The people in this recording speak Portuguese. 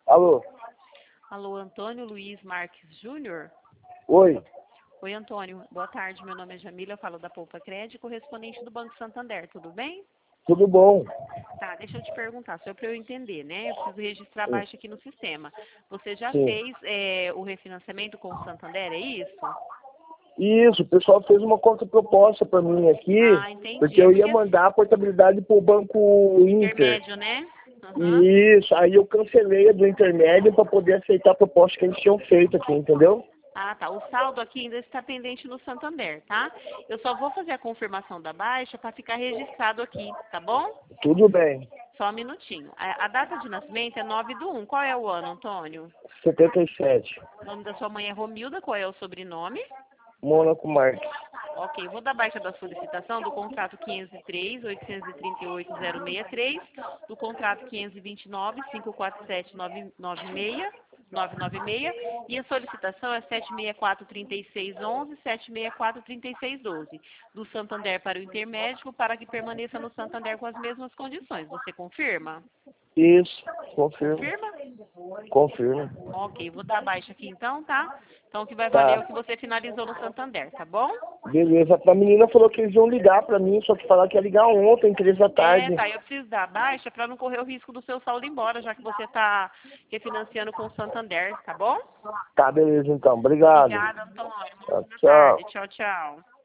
Alô? Alô, Antônio Luiz Marques Júnior? Oi. Oi, Antônio. Boa tarde. Meu nome é Jamila, eu falo da Poupa Crédito, correspondente do Banco Santander. Tudo bem? Tudo bom? Tá, deixa eu te perguntar, só para eu entender, né? Eu preciso registrar a baixa aqui no sistema. Você já Sim. fez o refinanciamento com o Santander, é isso? Isso, o pessoal fez uma contraproposta para mim aqui, Ah, entendi. porque eu ia mandar a portabilidade para o Banco Inter. Intermédio, né? Uhum. Isso, aí eu cancelei a do intermédio para poder aceitar a proposta que eles tinham feito aqui, entendeu? Ah, tá. O saldo aqui ainda está pendente no Santander, tá? Eu só vou fazer a confirmação da baixa para ficar registrado aqui, tá bom? Tudo bem. Só um minutinho. A data de nascimento é 9/1. Qual é o ano, Antônio? 77. O nome da sua mãe é Romilda. Qual é o sobrenome? Mônaco Marques. Ok, vou dar baixa da solicitação do contrato 503-838-063, do contrato 529-547-996, e a solicitação é 764-3611, 764-3612, do Santander para o intermédio, para que permaneça no Santander com as mesmas condições. Você confirma? Isso, confirmo. Confirma? Confirmo. Ok, vou dar baixa aqui então, tá? Então o que vai valer é Tá. o que você finalizou no Santander, tá bom? Beleza. A menina falou que eles iam ligar para mim, só que falaram que ia ligar ontem, 3 da tarde. Tá, eu preciso dar baixa para não correr o risco do seu saldo ir embora, já que você está refinanciando com o Santander, tá bom? Tá, beleza então. Obrigado. Obrigada, Antônio. Tchau, Boa tchau. tarde. Tchau, tchau.